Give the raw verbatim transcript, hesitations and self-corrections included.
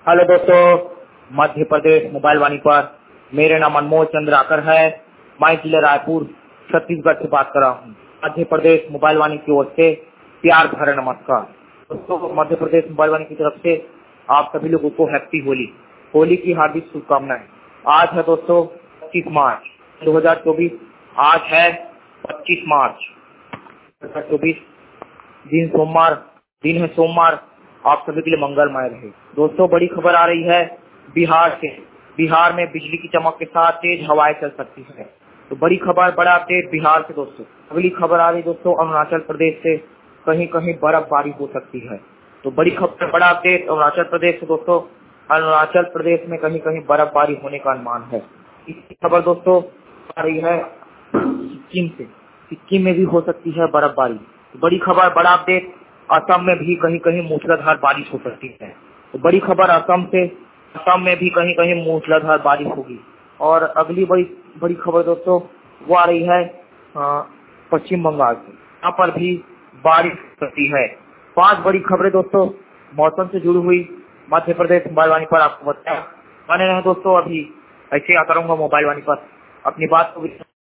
Hello दोस्तों, Madhya Pradesh mobile वाणी पर मेरे नाम अनमोल चंद्राकर है। मैं जिला रायपुर छत्तीसगढ़ से बात कर रहा हूँ। मध्य प्रदेश मोबाइल वाणी की ओर से प्यार भरा नमस्कार। दोस्तों, मध्य प्रदेश मोबाइल वाणी की तरफ से आप सभी लोगों को हैप्पी होली होली की हार्दिक शुभकामनाएं। आज है दोस्तों पच्चीस मार्च दो हजार चौबीस। आज है पच्चीस मार्च दो हजार चौबीस, दिन सोमवार दिन है सोमवार। आप सभी के लिए मंगलमय रहे। दोस्तों, बड़ी खबर आ रही है बिहार से। बिहार में बिजली की चमक के साथ तेज हवाएं चल सकती है। तो बड़ी खबर, बड़ा अपडेट बिहार से। दोस्तों, अगली खबर आ रही दोस्तों अरुणाचल प्रदेश से। कहीं कहीं बर्फबारी हो सकती है। तो बड़ी खबर, बड़ा अपडेट अरुणाचल प्रदेश से। दोस्तों, अरुणाचल प्रदेश में कहीं कहीं बर्फबारी होने का अनुमान है। इसकी खबर दोस्तों आ रही है सिक्किम से। सिक्किम में भी हो सकती है बर्फबारी। तो बड़ी खबर, बड़ा अपडेट असम में भी कहीं कहीं मूसलाधार बारिश हो सकती है। तो बड़ी खबर असम से, असम में भी कहीं कहीं मूसलाधार बारिश होगी। और अगली बड़ी बड़ी खबर दोस्तों वो आ रही है अ, पश्चिम बंगाल से। यहाँ पर भी बारिश हो सकती है। पांच बड़ी खबरें दोस्तों मौसम से जुड़ी हुई मध्य प्रदेश मोबाइल वाणी पर आपको बताया। बने रहे दोस्तों, अभी ऐसे आता रहूंगा मोबाइल वाणी पर। अपनी बात को